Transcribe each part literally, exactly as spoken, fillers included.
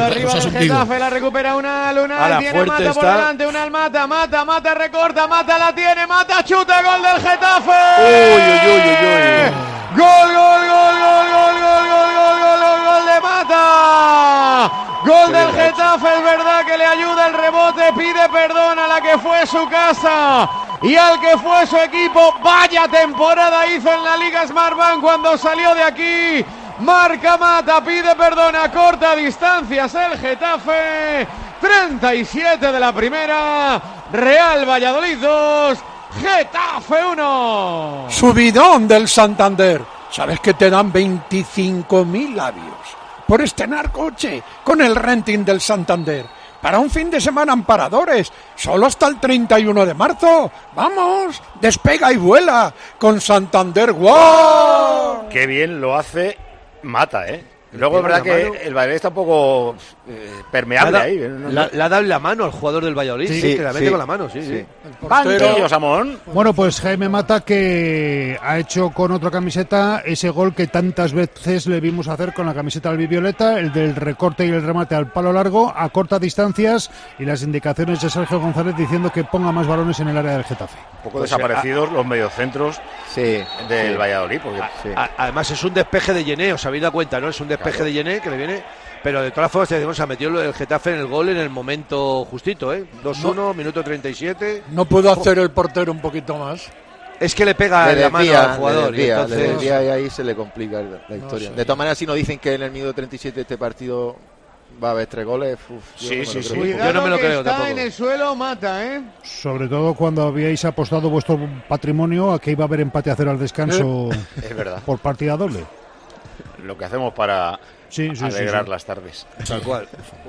Salido arriba del Getafe, la recupera Unal, Unal tiene Mata está. por delante, Unal Mata, Mata, Mata recorta, Mata la tiene, Mata chuta, gol del Getafe. Uy, uy, uy, uy, uy. Gol, gol, gol, gol, gol, gol, gol, gol, gol, gol, gol de Mata. Gol del Getafe, es verdad que le ayuda el rebote, pide perdón a la que fue su casa y al que fue su equipo. Vaya temporada hizo en la Liga Smartbank cuando salió de aquí. Marca Mata, pide perdón a corta distancias el Getafe. treinta y siete de la primera, Real Valladolid dos, Getafe uno. Subidón del Santander. ¿Sabes que te dan veinticinco mil labios por estrenar coche con el renting del Santander? Para un fin de semana en Paradores, solo hasta el treinta y uno de marzo. ¡Vamos! Despega y vuela con Santander. ¡Wow! Qué bien lo hace Mata, ¿eh? Luego es verdad que el Valladolid está un poco eh, permeable La, ahí. ¿no? la, la da la mano al jugador del Valladolid, sí, sí, que la mete sí, con la mano, sí, sí. sí. Banquillo, Samón. Bueno, pues Jaime Mata, que ha hecho con otra camiseta ese gol que tantas veces le vimos hacer con la camiseta albivioleta, el del recorte y el remate al palo largo, a cortas distancias, y las indicaciones de Sergio González diciendo que ponga más balones en el área del Getafe. Un poco pues desaparecidos a, los mediocentros sí, del sí. Valladolid. Porque, a, sí. a, además es un despeje de Yené, os habéis dado cuenta, ¿no? Es un despeje claro. de Yené que le viene... Pero de todas formas, decimos, se ha metido el Getafe en el gol en el momento justito, ¿eh? dos uno, no, minuto treinta y siete. ¿No pudo hacer el portero un poquito más? Es que le pega le la desvía, mano al jugador. Le desvía, y entonces... le desvía y ahí se le complica la, la historia. No sé. De todas maneras, si nos dicen que en el minuto treinta y siete este partido va a haber tres goles, uf, sí, sí, sí. Cuidado, yo no me lo creo está tampoco. En el suelo Mata, ¿eh? Sobre todo cuando habíais apostado vuestro patrimonio a que iba a haber empate a cero al descanso. Es verdad. Por partida doble. Lo que hacemos para sí, sí, alegrar sí, sí. las tardes. Tal cual.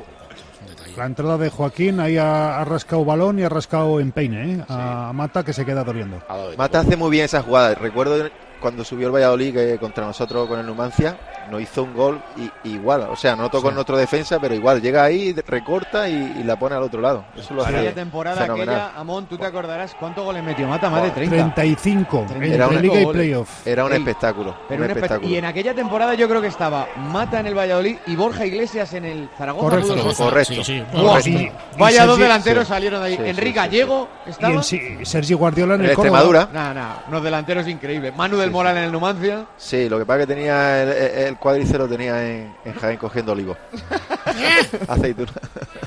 La entrada de Joaquín ahí ha, ha rascado balón y ha rascado empeine, ¿eh? A sí. Mata, que se queda doliendo. Mata hace muy bien esa jugada. Recuerdo cuando subió el Valladolid que contra nosotros con el Numancia, nos hizo un gol y, igual, o sea, no tocó sí. en nuestro defensa, pero igual llega ahí, recorta y, y la pone al otro lado. Eso lo hace aquella temporada fenomenal. Aquella, Amón, tú te acordarás cuántos goles metió Mata, más de treinta. treinta y cinco Era entre un, Liga y Playoff. Era un Ey, espectáculo. Pero un un espectáculo. Y en aquella temporada yo creo que estaba Mata en el Valladolid y Borja Iglesias en el Zaragoza. Correcto, correcto. correcto. Sí, sí. Wow. Y, y Vaya Sergi, dos delanteros sí. salieron de ahí. Sí, Enrique sí, Gallego sí, sí. estaba. Y en sí, Sergi Guardiola en el, el Extremadura. No, no, unos delanteros increíbles. Manu del sí, Moral sí. en el Numancia. Sí, lo que pasa es que tenía el, el cuadricero tenía en, en Jaén cogiendo olivo. Aceituna.